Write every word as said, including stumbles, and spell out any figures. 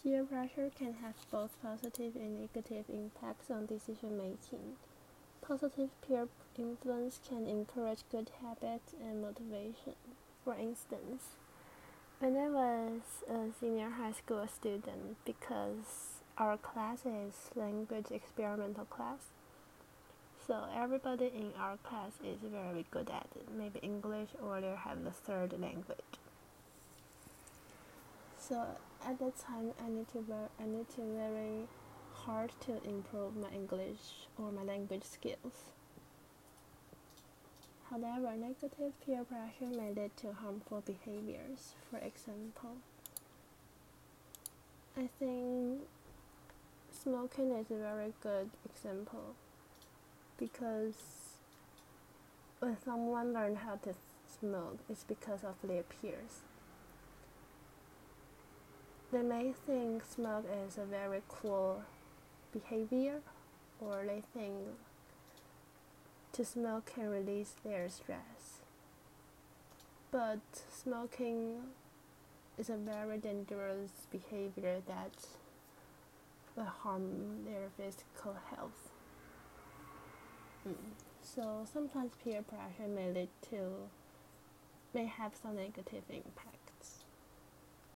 Peer pressure can have both positive and negative impacts on decision making. Positive peer influence can encourage good habits and motivation. For instance, when I was a senior high school student, because our class is language experimental class, so everybody in our class is very good at it, maybe English or they have the third language. So at that time, I need to ver- I need to very hard to improve my English or my language skills. However, negative peer pressure may lead to harmful behaviors. For example, I think smoking is a very good example, because when someone learns how to smoke, it's because of their peers. They may think smoke is a very cool behavior, or they think to smoke can release their stress. But smoking is a very dangerous behavior that will harm their physical health. Mm. So sometimes peer pressure may lead to may have some negative impact.